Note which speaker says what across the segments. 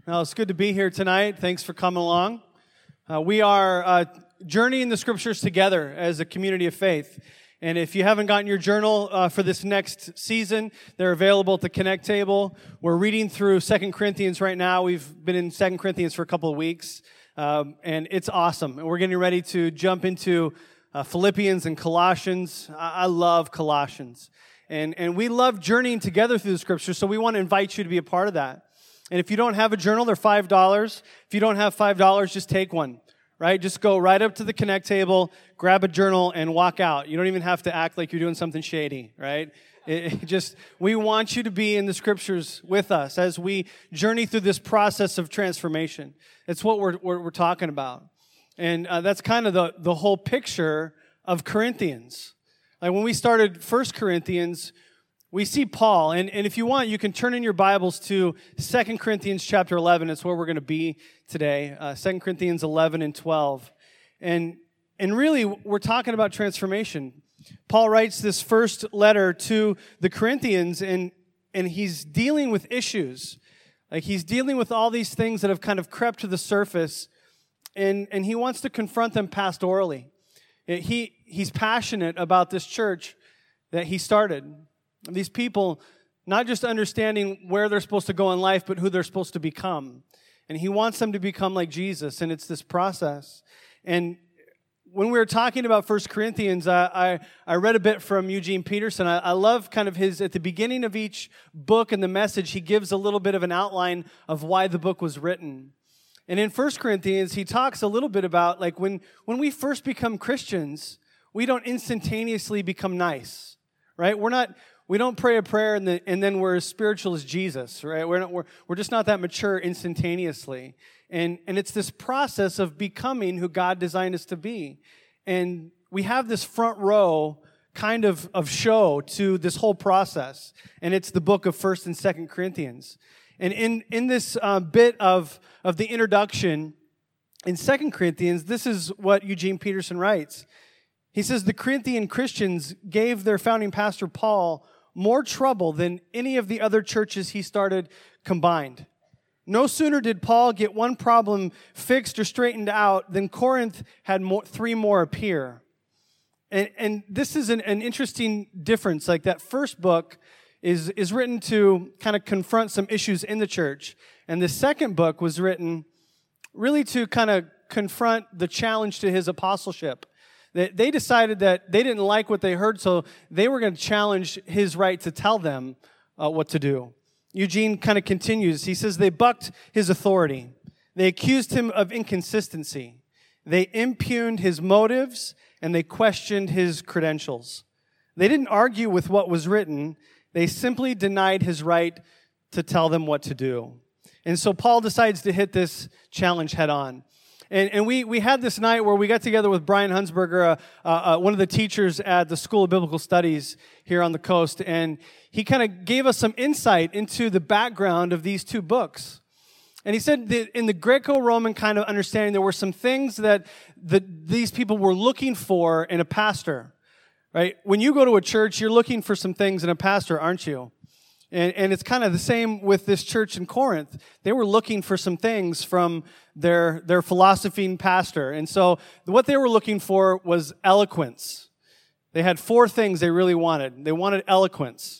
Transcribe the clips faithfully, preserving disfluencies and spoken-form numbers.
Speaker 1: Well, it's good to be here tonight. Thanks for coming along. Uh, we are uh, journeying the Scriptures together as a community of faith. And if you haven't gotten your journal uh, for this next season, they're available at the Connect table. We're reading through Second Corinthians right now. We've been in Second Corinthians for a couple of weeks, um, and it's awesome. And we're getting ready to jump into uh, Philippians and Colossians. I, I love Colossians. And, and we love journeying together through the Scriptures, so we want to invite you to be a part of that. And if you don't have a journal, they're five dollars. If you don't have five dollars, just take one, right? Just go right up to the Connect table, grab a journal, and walk out. You don't even have to act like you're doing something shady, right? It, it just, we want you to be in the Scriptures with us as we journey through this process of transformation. It's what we're, we're, we're talking about. And uh, that's kind of the, the whole picture of Corinthians. Like when we started First Corinthians, we see Paul, and, and if you want, you can turn in your Bibles to Second Corinthians chapter eleven. It's where we're going to be today, uh, Second Corinthians eleven and twelve. And, and really, we're talking about transformation. Paul writes this first letter to the Corinthians, and, and he's dealing with issues. Like he's dealing with all these things that have kind of crept to the surface, and, and he wants to confront them pastorally. He, he's passionate about this church that he started. These people, not just understanding where they're supposed to go in life, but who they're supposed to become. And he wants them to become like Jesus, and it's this process. And when we were talking about First Corinthians, I, I, I read a bit from Eugene Peterson. I, I love kind of his, at the beginning of each book and the message, he gives a little bit of an outline of why the book was written. And in First Corinthians, he talks a little bit about, like, when, when we first become Christians, we don't instantaneously become nice, right? We're not... We don't pray a prayer and, the, and then we're as spiritual as Jesus, right? We're, not, we're, we're just not that mature instantaneously. And, and it's this process of becoming who God designed us to be. And we have this front row kind of, of show to this whole process. And it's the book of First and Second Corinthians. And in, in this uh, bit of, of the introduction, in Second Corinthians, this is what Eugene Peterson writes. He says, the Corinthian Christians gave their founding pastor, Paul, more trouble than any of the other churches he started combined. No sooner did Paul get one problem fixed or straightened out than Corinth had more, three more appear. And, and this is an, an interesting difference. Like that first book is, is written to kind of confront some issues in the church. And the second book was written really to kind of confront the challenge to his apostleship. They decided that they didn't like what they heard, so they were going to challenge his right to tell them uh, what to do. Eugene kind of continues. He says, they bucked his authority. They accused him of inconsistency. They impugned his motives, and they questioned his credentials. They didn't argue with what was written. They simply denied his right to tell them what to do. And so Paul decides to hit this challenge head on. And, and we, we had this night where we got together with Brian Hunsberger, uh, uh, one of the teachers at the School of Biblical Studies here on the coast, and he kind of gave us some insight into the background of these two books. And he said that in the Greco-Roman kind of understanding, there were some things that the, these people were looking for in a pastor, right? When you go to a church, you're looking for some things in a pastor, aren't you? And, and it's kind of the same with this church in Corinth. They were looking for some things from their, their philosophing pastor. And so what they were looking for was eloquence. They had four things they really wanted. They wanted eloquence.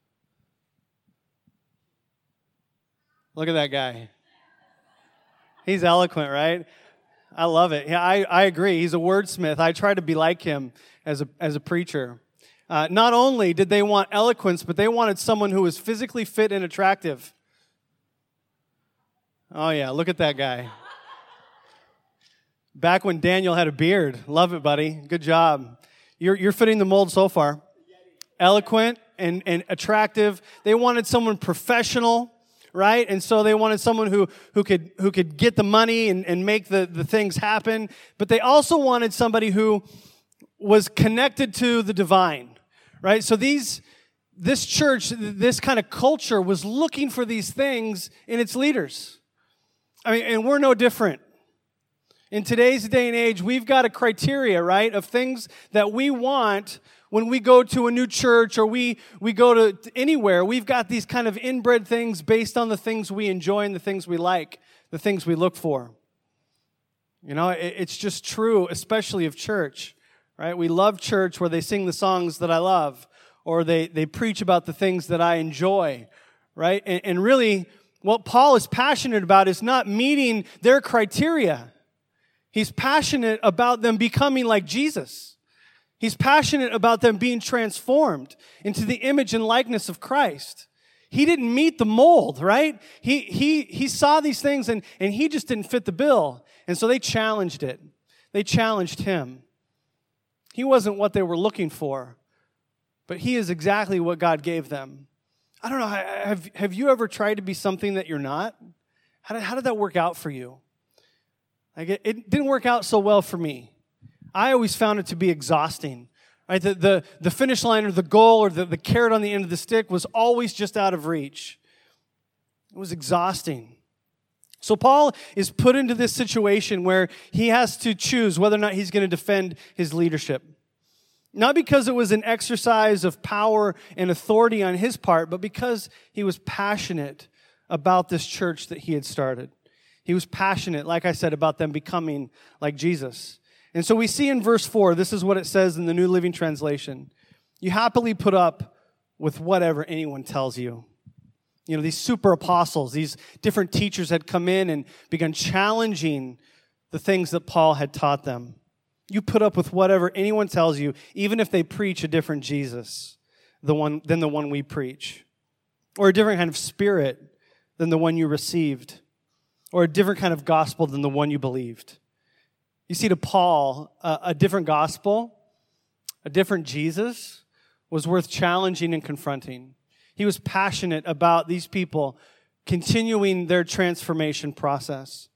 Speaker 1: Look at that guy. He's eloquent, right? I love it. Yeah, I, I agree. He's a wordsmith. I try to be like him as a, as a preacher. Uh, not only did they want eloquence, but they wanted someone who was physically fit and attractive. Oh, yeah, look at that guy. Back when Daniel had a beard. Love it, buddy. Good job. You're, you're fitting the mold so far. Eloquent and, and attractive. They wanted someone professional, right? And so they wanted someone who, who could who could get the money and, and make the, the things happen. But they also wanted somebody who was connected to the divine. Right? So these, this church, this kind of culture was looking for these things in its leaders. I mean, and we're no different. In today's day and age, we've got a criteria, right, of things that we want When we go to a new church or we, we go to anywhere, we've got these kind of inbred things based on the things we enjoy and the things we like, the things we look for. You know, it, it's just true, especially of church, right? We love church where they sing the songs that I love, or they, they preach about the things that I enjoy, right? And, and really, what Paul is passionate about is not meeting their criteria. He's passionate about them becoming like Jesus. He's passionate about them being transformed into the image and likeness of Christ. He didn't meet the mold, right? He he he saw these things and, and he just didn't fit the bill. And so they challenged it. They challenged him. He wasn't what they were looking for, but he is exactly what God gave them. I don't know, have, have you ever tried to be something that you're not? How did, how did that work out for you? Like it, it didn't work out so well for me. I always found it to be exhausting. Right? The, the, the finish line or the goal or the, the carrot on the end of the stick was always just out of reach. It was exhausting. So Paul is put into this situation where he has to choose whether or not he's going to defend his leadership. Not because it was an exercise of power and authority on his part, but because he was passionate about this church that he had started. He was passionate, like I said, about them becoming like Jesus. And so we see in verse four, this is what it says in the New Living Translation. You happily put up with whatever anyone tells you. You know, these super apostles, these different teachers had come in and begun challenging the things that Paul had taught them. You put up with whatever anyone tells you, even if they preach a different Jesus the one, than the one we preach, or a different kind of spirit than the one you received, or a different kind of gospel than the one you believed. You see, to Paul, a, a different gospel, a different Jesus, was worth challenging and confronting. He was passionate about these people continuing their transformation process.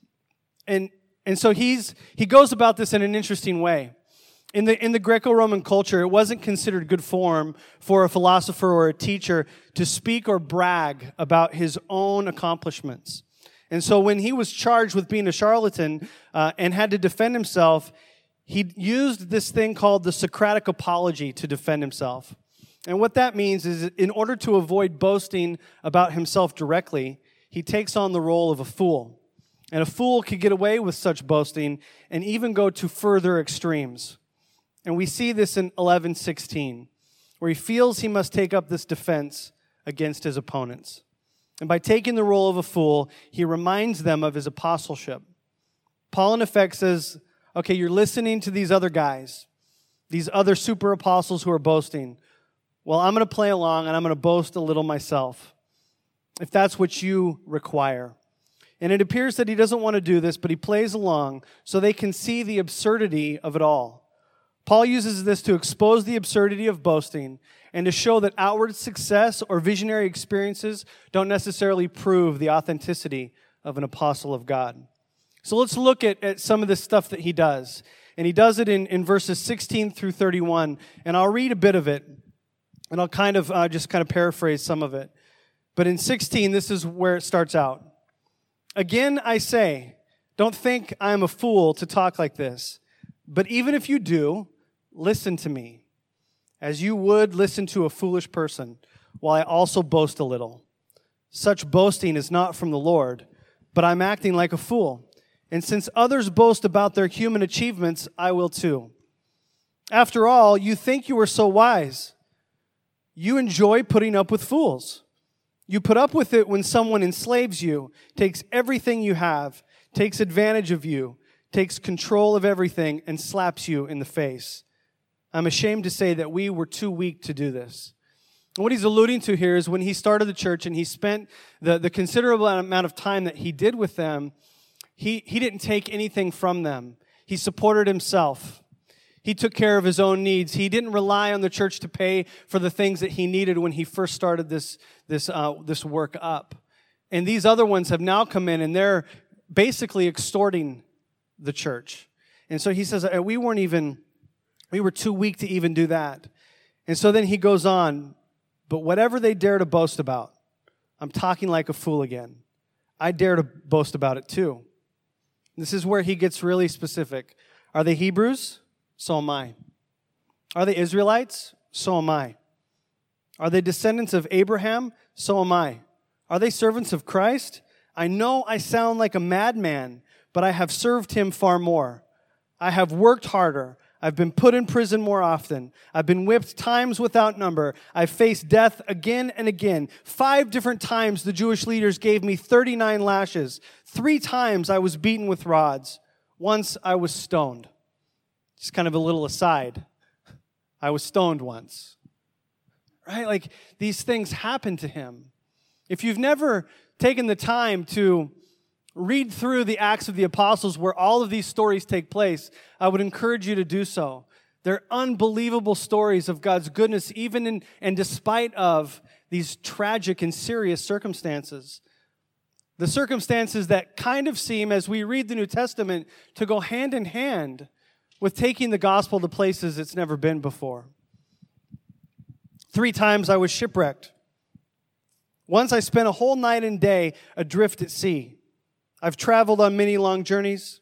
Speaker 1: And and so he's he goes about this in an interesting way. In the in the Greco-Roman culture, it wasn't considered good form for a philosopher or a teacher to speak or brag about his own accomplishments. And so when he was charged with being a charlatan uh, and had to defend himself, he used this thing called the Socratic apology to defend himself. And what that means is, in order to avoid boasting about himself directly, he takes on the role of a fool. And a fool could get away with such boasting and even go to further extremes. And we see this in eleven sixteen, where he feels he must take up this defense against his opponents. And by taking the role of a fool, he reminds them of his apostleship. Paul, in effect, says, okay, you're listening to these other guys, these other super apostles who are boasting. Well, I'm going to play along and I'm going to boast a little myself, if that's what you require. And it appears that he doesn't want to do this, but he plays along so they can see the absurdity of it all. Paul uses this to expose the absurdity of boasting and to show that outward success or visionary experiences don't necessarily prove the authenticity of an apostle of God. So let's look at, at some of the stuff that he does. And he does it in, in verses sixteen through thirty-one. And I'll read a bit of it. And I'll kind of uh, just kind of paraphrase some of it. But in sixteen, this is where it starts out. Again, I say, don't think I am a fool to talk like this. But even if you do, listen to me, as you would listen to a foolish person, while I also boast a little. Such boasting is not from the Lord, but I'm acting like a fool. And since others boast about their human achievements, I will too. After all, you think you are so wise. You enjoy putting up with fools. You put up with it when someone enslaves you, takes everything you have, takes advantage of you, takes control of everything, and slaps you in the face. I'm ashamed to say that we were too weak to do this. And what he's alluding to here is when he started the church and he spent the, the considerable amount of time that he did with them, he, he didn't take anything from them. He supported himself. He took care of his own needs. He didn't rely on the church to pay for the things that he needed when he first started this, this, uh, this work up. And these other ones have now come in and they're basically extorting the church. And so he says, we weren't even, we were too weak to even do that. And so then he goes on, but whatever they dare to boast about, I'm talking like a fool again. I dare to boast about it too. This is where he gets really specific. Are they Hebrews? So am I. Are they Israelites? So am I. Are they descendants of Abraham? So am I. Are they servants of Christ? I know I sound like a madman, but I have served him far more. I have worked harder. I've been put in prison more often. I've been whipped times without number. I've faced death again and again. Five different times the Jewish leaders gave me thirty-nine lashes. Three times I was beaten with rods. Once I was stoned. Just kind of a little aside. I was stoned once. Right? Like, these things happened to him. If you've never taken the time to read through the Acts of the Apostles where all of these stories take place, I would encourage you to do so. They're unbelievable stories of God's goodness, even in and despite of these tragic and serious circumstances. The circumstances that kind of seem, as we read the New Testament, to go hand in hand with taking the gospel to places it's never been before. Three times I was shipwrecked. Once I spent a whole night and day adrift at sea. I've traveled on many long journeys.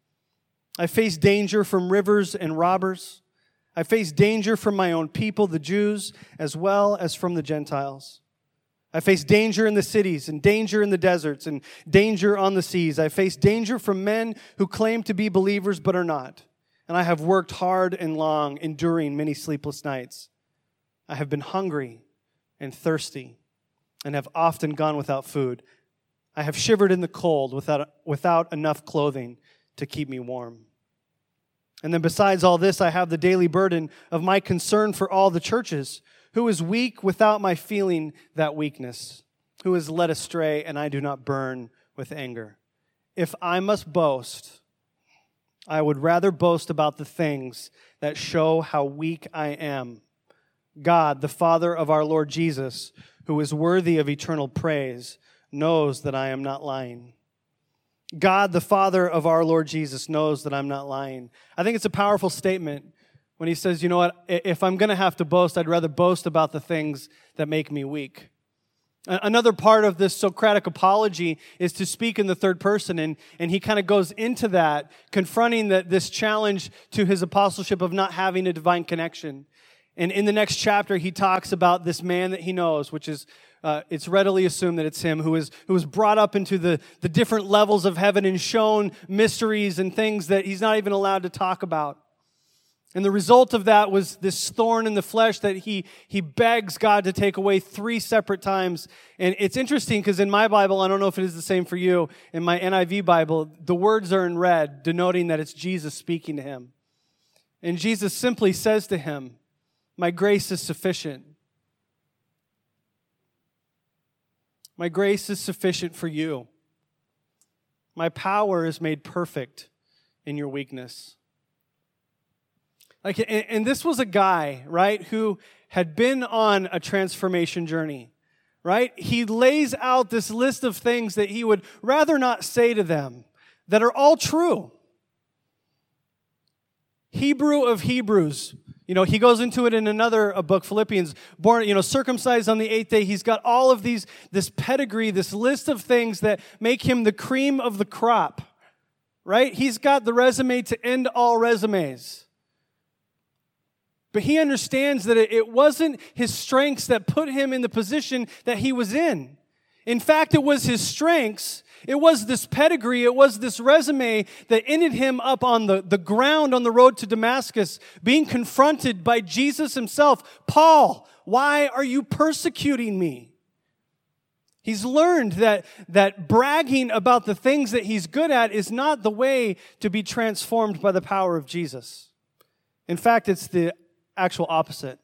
Speaker 1: I faced danger from rivers and robbers. I faced danger from my own people, the Jews, as well as from the Gentiles. I faced danger in the cities and danger in the deserts and danger on the seas. I faced danger from men who claim to be believers but are not. And I have worked hard and long, enduring many sleepless nights. I have been hungry and thirsty and have often gone without food. I have shivered in the cold without, without enough clothing to keep me warm. And then besides all this, I have the daily burden of my concern for all the churches. Who is weak without my feeling that weakness? Who is led astray and I do not burn with anger? If I must boast, I would rather boast about the things that show how weak I am. God, the Father of our Lord Jesus, who is worthy of eternal praise, knows that I am not lying. God, the Father of our Lord Jesus, knows that I'm not lying. I think it's a powerful statement when he says, you know what, if I'm going to have to boast, I'd rather boast about the things that make me weak. Another part of this Socratic apology is to speak in the third person, and, and he kind of goes into that, confronting the, this challenge to his apostleship of not having a divine connection. And in the next chapter, he talks about this man that he knows, which is Uh, it's readily assumed that it's him who is who was brought up into the, the different levels of heaven and shown mysteries and things that he's not even allowed to talk about. And the result of that was this thorn in the flesh that he he begs God to take away three separate times. And it's interesting because in my Bible, I don't know if it is the same for you, in my N I V Bible, the words are in red, denoting that it's Jesus speaking to him. And Jesus simply says to him, "My grace is sufficient. My grace is sufficient for you. My power is made perfect in your weakness." Like, and, and this was a guy, right, who had been on a transformation journey, right? He lays out this list of things that he would rather not say to them that are all true. Hebrew of Hebrews. You know, he goes into it in another book, Philippians, born, you know, circumcised on the eighth day. He's got all of these, this pedigree, this list of things that make him the cream of the crop, right? He's got the resume to end all resumes. But he understands that it wasn't his strengths that put him in the position that he was in. In fact, it was his strengths. It was this pedigree, it was this resume that ended him up on the, the ground on the road to Damascus, being confronted by Jesus himself. "Paul, why are you persecuting me?" He's learned that, that bragging about the things that he's good at is not the way to be transformed by the power of Jesus. In fact, it's the actual opposite.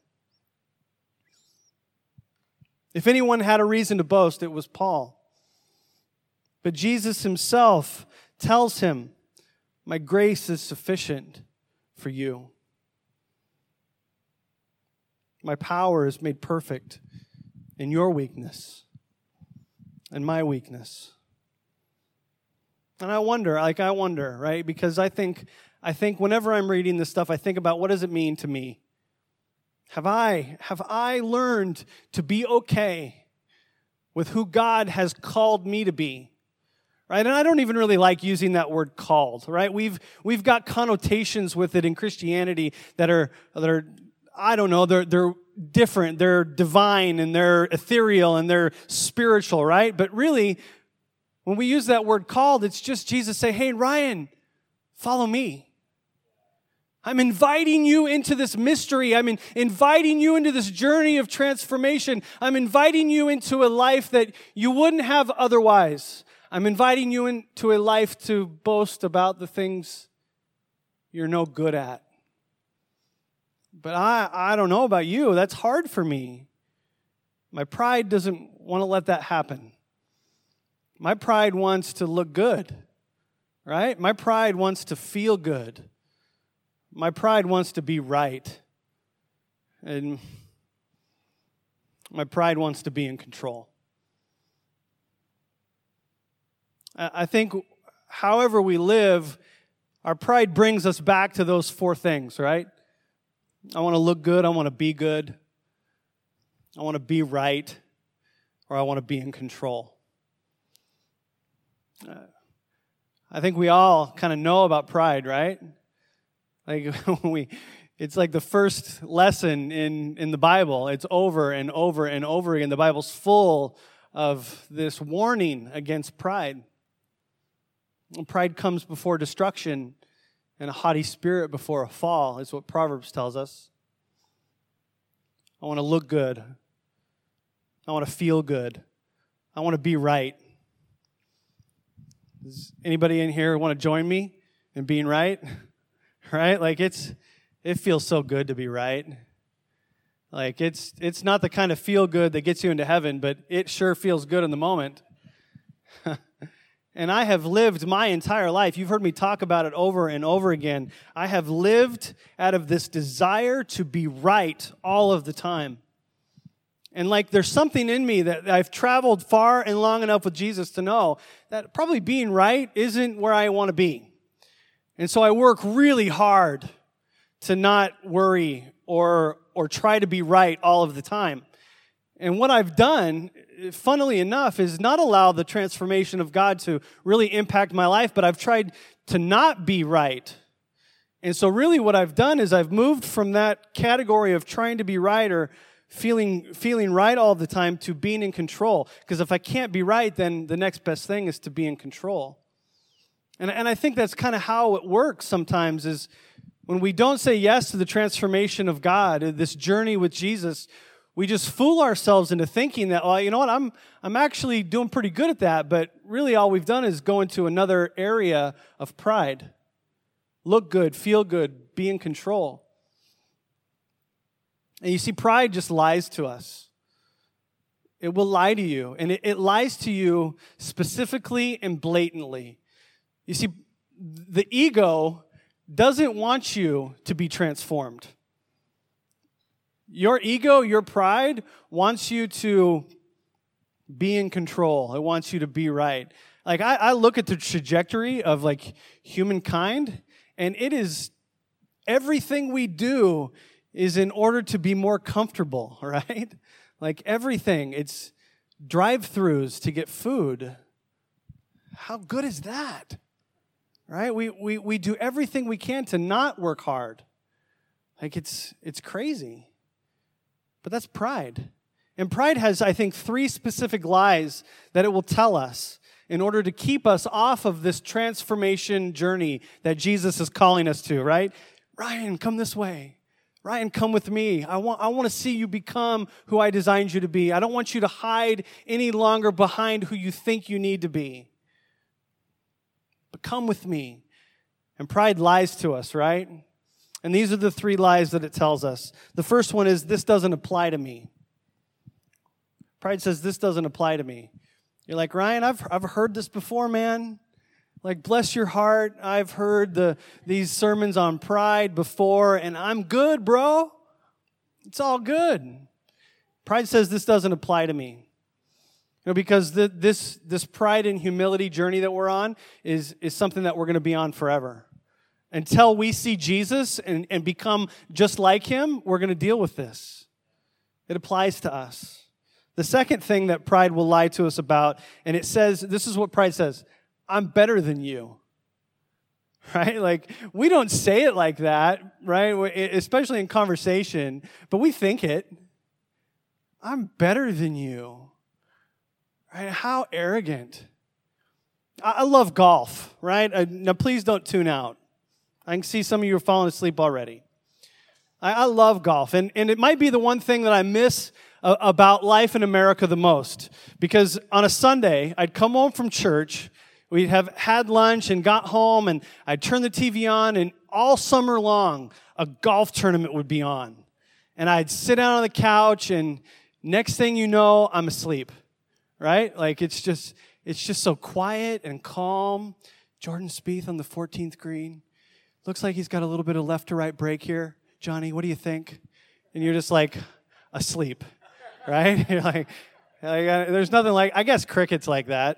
Speaker 1: If anyone had a reason to boast, it was Paul. But Jesus himself tells him, "My grace is sufficient for you. My power is made perfect in your weakness and my weakness." And I wonder, like I wonder, right? Because I think, I think whenever I'm reading this stuff, I think about what does it mean to me? Have I, have I learned to be okay with who God has called me to be? Right? And I don't even really like using that word "called," right? We've we've got connotations with it in Christianity that are that are I don't know, they're, they're different, they're divine, and they're ethereal, and they're spiritual, right? But really, when we use that word called, it's just Jesus say, hey, Ryan, follow me. I'm inviting you into this mystery. I'm in, inviting you into this journey of transformation. I'm inviting you into a life that you wouldn't have otherwise. I'm inviting you into a life to boast about the things you're no good at. But I, I don't know about you. That's hard for me. My pride doesn't want to let that happen. My pride wants to look good, right? My pride wants to feel good. My pride wants to be right. And my pride wants to be in control. I think however we live, our pride brings us back to those four things, right? I want to look good, I want to be good, I want to be right, or I want to be in control. Uh, I think we all kind of know about pride, right? Like we, it's like the first lesson in, in the Bible. It's over and over and over again. The Bible's full of this warning against pride. Pride comes before destruction, and a haughty spirit before a fall, is what Proverbs tells us. I want to look good. I want to feel good. I want to be right. Does anybody in here want to join me in being right? Right? Like it's, it feels so good to be right. Like it's, it's not the kind of feel good that gets you into heaven, but it sure feels good in the moment. And I have lived my entire life. You've heard me talk about it over and over again. I have lived out of this desire to be right all of the time. And like there's something in me that I've traveled far and long enough with Jesus to know that probably being right isn't where I want to be. And so I work really hard to not worry or or try to be right all of the time. And what I've done, funnily enough, is not allow the transformation of God to really impact my life, but I've tried to not be right. And so really what I've done is I've moved from that category of trying to be right or feeling feeling right all the time to being in control. Because if I can't be right, then the next best thing is to be in control. And, and I think that's kind of how it works sometimes is when we don't say yes to the transformation of God, this journey with Jesus, we just fool ourselves into thinking that, well, you know what, I'm I'm actually doing pretty good at that, but really all we've done is go into another area of pride. Look good, feel good, be in control. And you see, pride just lies to us. It will lie to you, and it, it lies to you specifically and blatantly. You see, the ego doesn't want you to be transformed. Your ego, your pride, wants you to be in control. It wants you to be right. Like, I, I look at the trajectory of, like, humankind, and it is, everything we do is in order to be more comfortable, right? Like, everything. It's drive-thrus to get food. How good is that? Right? We, we, we do everything we can to not work hard. Like, it's it's crazy. But that's pride. And pride has, I think, three specific lies that it will tell us in order to keep us off of this transformation journey that Jesus is calling us to, right? Ryan, come this way. Ryan, come with me. I want, I want to see you become who I designed you to be. I don't want you to hide any longer behind who you think you need to be. But come with me. And pride lies to us, right? And these are the three lies that it tells us. The first one is, this doesn't apply to me. Pride says, this doesn't apply to me. You're like, Ryan, I've I've heard this before, man. Like, bless your heart. I've heard the these sermons on pride before, and I'm good, bro. It's all good. Pride says, this doesn't apply to me. You know, because the, this this pride and humility journey that we're on is, is something that we're going to be on forever. Until we see Jesus and, and become just like him, we're going to deal with this. It applies to us. The second thing that pride will lie to us about, and it says, this is what pride says, I'm better than you. right? Like, we don't say it like that, right? Especially in conversation, but we think it. I'm better than you, right? How arrogant. I love golf, right? Now, please don't tune out. I can see some of you are falling asleep already. I, I love golf, and, and it might be the one thing that I miss uh, about life in America the most, because on a Sunday, I'd come home from church, we'd have had lunch and got home, and I'd turn the T V on, and all summer long, a golf tournament would be on. And I'd sit down on the couch, and next thing you know, I'm asleep, right? Like, it's just, it's just so quiet and calm. Jordan Spieth on the fourteenth green. Looks like he's got a little bit of left to right break here. Johnny, what do you think? And you're just like asleep, right? You're like, like uh, there's nothing like, I guess cricket's like that.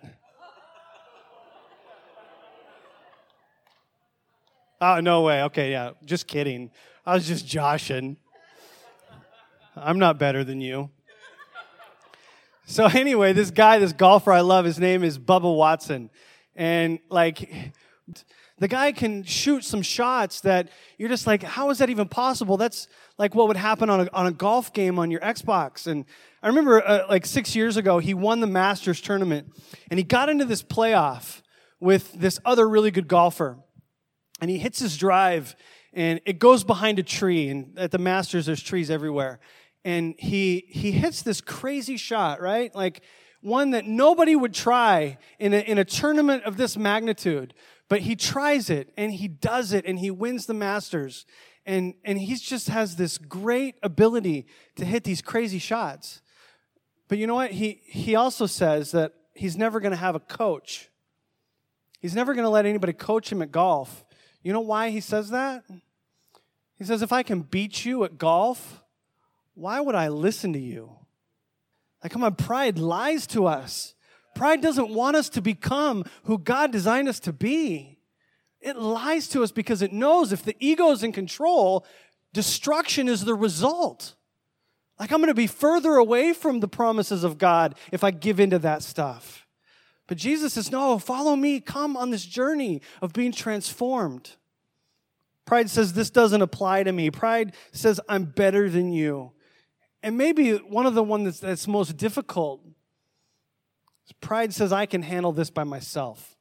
Speaker 1: Oh, no way. Okay, yeah, just kidding. I was just joshing. I'm not better than you. So anyway, this guy, this golfer I love, his name is Bubba Watson. And like, the guy can shoot some shots that you're just like, how is that even possible? That's like what would happen on a, on a golf game on your Xbox. And I remember uh, like six years ago, he won the Masters tournament. And he got into this playoff with this other really good golfer. And he hits his drive, and it goes behind a tree. And at the Masters, there's trees everywhere. And he he hits this crazy shot, right? Like one that nobody would try in a, in a tournament of this magnitude. But he tries it, and he does it, and he wins the Masters. And, and he just has this great ability to hit these crazy shots. But you know what? He, he also says that he's never going to have a coach. He's never going to let anybody coach him at golf. You know why he says that? He says, if I can beat you at golf, why would I listen to you? Like, come on, pride lies to us. Pride doesn't want us to become who God designed us to be. It lies to us because it knows if the ego is in control, destruction is the result. Like, I'm going to be further away from the promises of God if I give into that stuff. But Jesus says, no, follow me. Come on this journey of being transformed. Pride says, this doesn't apply to me. Pride says, I'm better than you. And maybe one of the ones that's, that's most difficult, pride says, I can handle this by myself.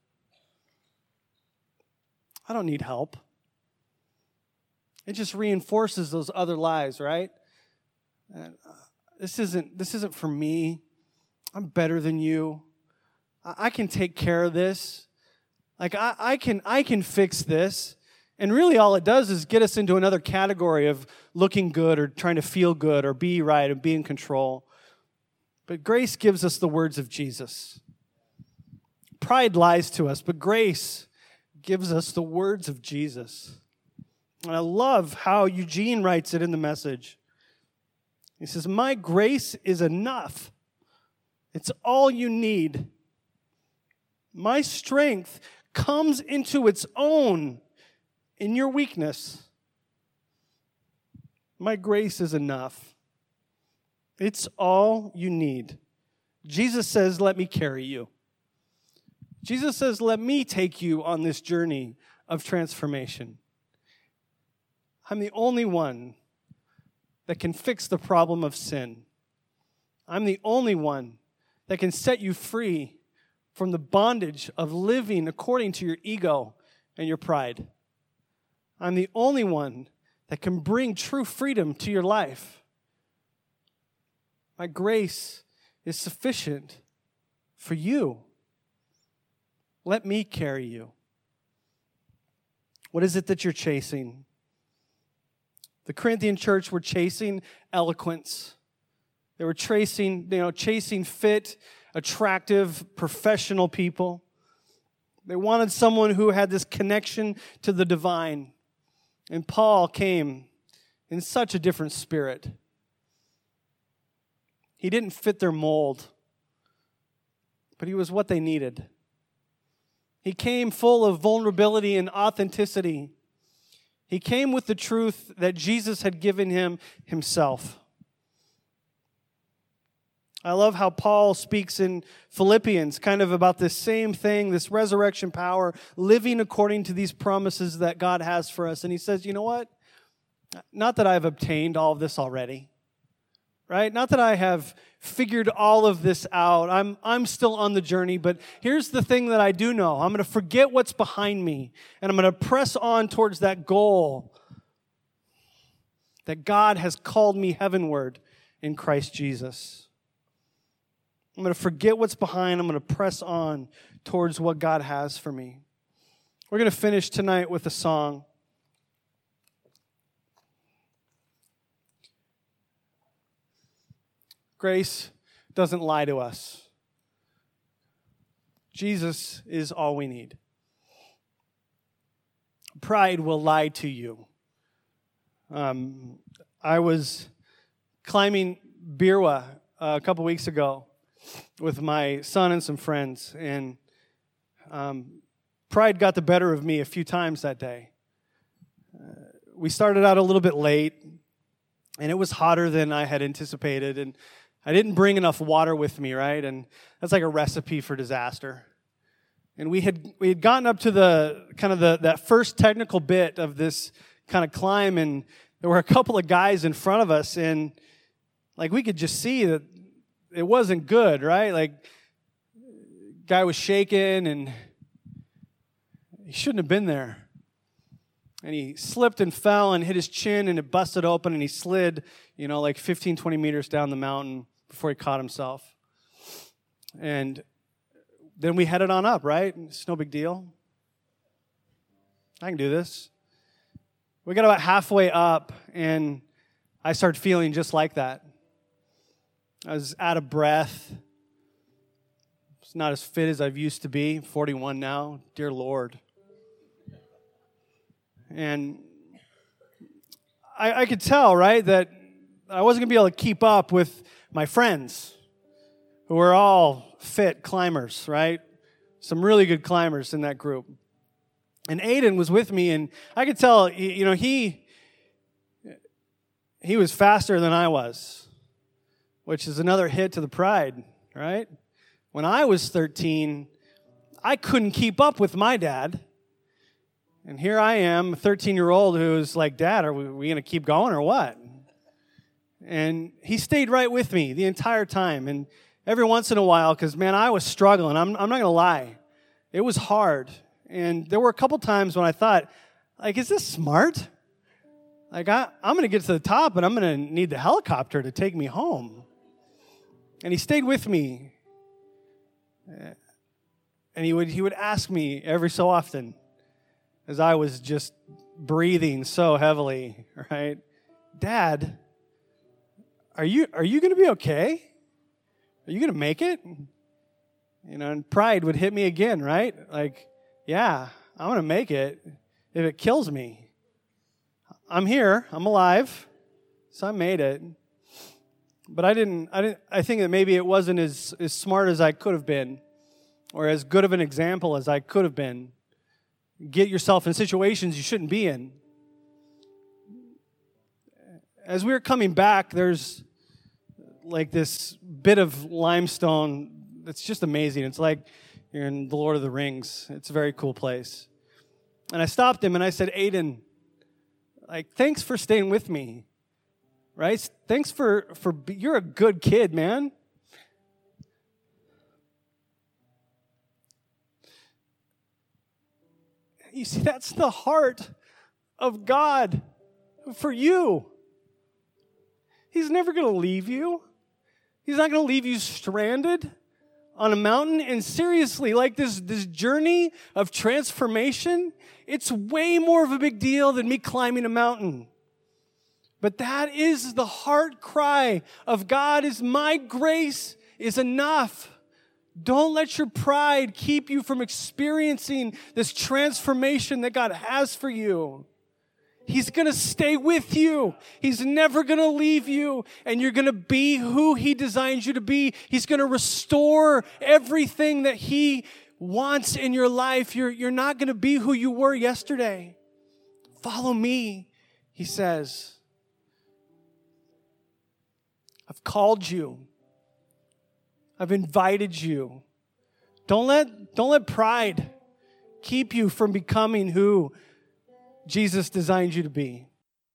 Speaker 1: I don't need help. It just reinforces those other lies, right? Uh, this isn't, this isn't for me. I'm better than you. I can take care of this. Like, I, I can I can fix this. And really all it does is get us into another category of looking good or trying to feel good or be right and be in control. But grace gives us the words of Jesus. Pride lies to us, but grace gives us the words of Jesus. And I love how Eugene writes it in the Message. He says, my grace is enough. It's all you need. My strength comes into its own in your weakness. My grace is enough. It's all you need. Jesus says, let me carry you. Jesus says, let me take you on this journey of transformation. I'm the only one that can fix the problem of sin. I'm the only one that can set you free from the bondage of living according to your ego and your pride. I'm the only one that can bring true freedom to your life. My grace is sufficient for you. Let me carry you. What is it that you're chasing? The Corinthian church were chasing eloquence. They were chasing, you know, chasing fit, attractive, professional people. They wanted someone who had this connection to the divine. And Paul came in such a different spirit. He didn't fit their mold, but he was what they needed. He came full of vulnerability and authenticity. He came with the truth that Jesus had given him himself. I love how Paul speaks in Philippians kind of about this same thing, this resurrection power, living according to these promises that God has for us. And he says, you know what? Not that I've obtained all of this already, right? Not that I have figured all of this out. I'm, I'm still on the journey, but here's the thing that I do know. I'm going to forget what's behind me, and I'm going to press on towards that goal that God has called me heavenward in Christ Jesus. I'm going to forget what's behind. I'm going to press on towards what God has for me. We're going to finish tonight with a song. Grace doesn't lie to us. Jesus is all we need. Pride will lie to you. Um, I was climbing Birwa uh, a couple weeks ago with my son and some friends, and um, pride got the better of me a few times that day. Uh, we started out a little bit late, and it was hotter than I had anticipated, and I didn't bring enough water with me, right? And that's like a recipe for disaster. And we had we had gotten up to the kind of the that first technical bit of this kind of climb, and there were a couple of guys in front of us, and like we could just see that it wasn't good, right? Like, guy was shaking, and he shouldn't have been there. And he slipped and fell and hit his chin, and it busted open, and he slid, you know, like fifteen, twenty meters down the mountain before he caught himself. And then we headed on up, right? It's no big deal. I can do this. We got about halfway up, and I started feeling just like that. I was out of breath. It's not as fit as I've used to be. forty-one now. Dear Lord. And I, I could tell, right, that I wasn't going to be able to keep up with my friends who were all fit climbers, right? Some really good climbers in that group. And Aiden was with me, and I could tell, you know, he he was faster than I was, which is another hit to the pride, right? When I was thirteen, I couldn't keep up with my dad. And here I am, a thirteen-year-old who's like, Dad, are we, we going to keep going or what? And he stayed right with me the entire time. And every once in a while, because, man, I was struggling. I'm, I'm not going to lie. It was hard. And there were a couple times when I thought, like, is this smart? Like, I, I'm going to get to the top, and I'm going to need the helicopter to take me home. And he stayed with me. And he would he would ask me every so often, as I was just breathing so heavily, right? Dad, are you are you going to be okay? Are you going to make it? You know, and pride would hit me again, right? Like, yeah, I'm going to make it if it kills me. I'm here. I'm alive. So I made it. But I didn't I didn't I think that maybe it wasn't as, as smart as I could have been, or as good of an example as I could have been. Get yourself in situations you shouldn't be in. As we were coming back, there's like this bit of limestone that's just amazing. It's like you're in the Lord of the Rings. It's a very cool place. And I stopped him and I said, Aiden, like, thanks for staying with me, right? Thanks for, for you're a good kid, man. You see, that's the heart of God for you. He's never going to leave you. He's not going to leave you stranded on a mountain. And seriously, like this, this journey of transformation, it's way more of a big deal than me climbing a mountain. But that is the heart cry of God, is my grace is enough. Don't let your pride keep you from experiencing this transformation that God has for you. He's going to stay with you. He's never going to leave you. And you're going to be who He designs you to be. He's going to restore everything that He wants in your life. You're, you're not going to be who you were yesterday. Follow me, He says. I've called you. I've invited you. Don't let, don't let pride keep you from becoming who Jesus designed you to be.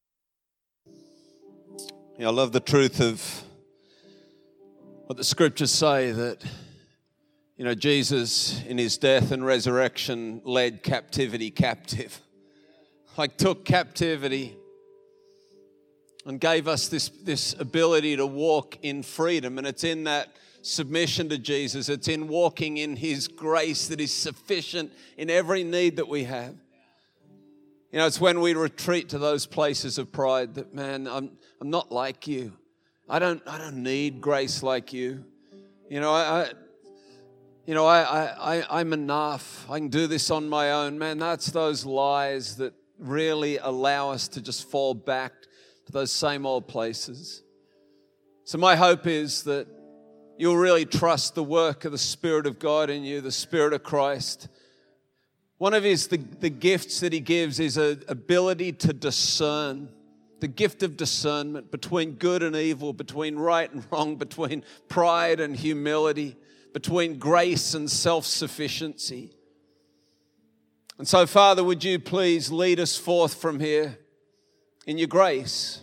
Speaker 2: Yeah, I love the truth of what the scriptures say, that, you know, Jesus in his death and resurrection led captivity captive. Like took captivity and gave us this, this ability to walk in freedom. And it's in that submission to Jesus. It's in walking in his grace that is sufficient in every need that we have. You know, it's when we retreat to those places of pride that, man, I'm I'm not like you. I don't I don't need grace like you. You know, I, I you know, I, I, I I'm enough. I can do this on my own. Man, that's those lies that really allow us to just fall back to those same old places. So my hope is that you'll really trust the work of the Spirit of God in you, the Spirit of Christ. One of his, the, the gifts that he gives is an ability to discern, the gift of discernment between good and evil, between right and wrong, between pride and humility, between grace and self-sufficiency. And so, Father, would you please lead us forth from here in your grace?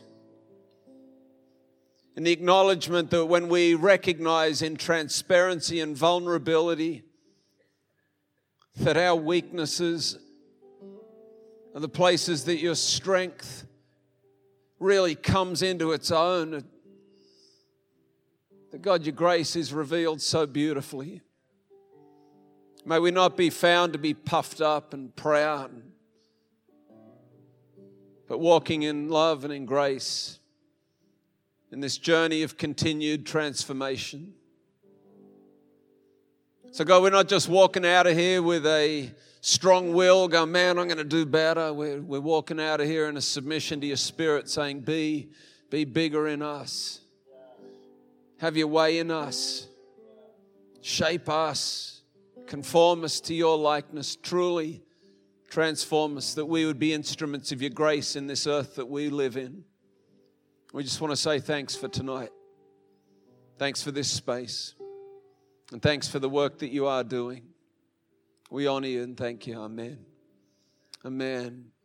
Speaker 2: In the acknowledgement that when we recognize in transparency and vulnerability that our weaknesses are the places that your strength really comes into its own, that God, your grace is revealed so beautifully. May we not be found to be puffed up and proud, but walking in love and in grace in this journey of continued transformation. So God, we're not just walking out of here with a strong will, going, man, I'm going to do better. We're, we're walking out of here in a submission to your Spirit, saying, be, be bigger in us. Have your way in us. Shape us. Conform us to your likeness. Truly transform us, that we would be instruments of your grace in this earth that we live in. We just want to say thanks for tonight. Thanks for this space. And thanks for the work that you are doing. We honor you and thank you. Amen. Amen.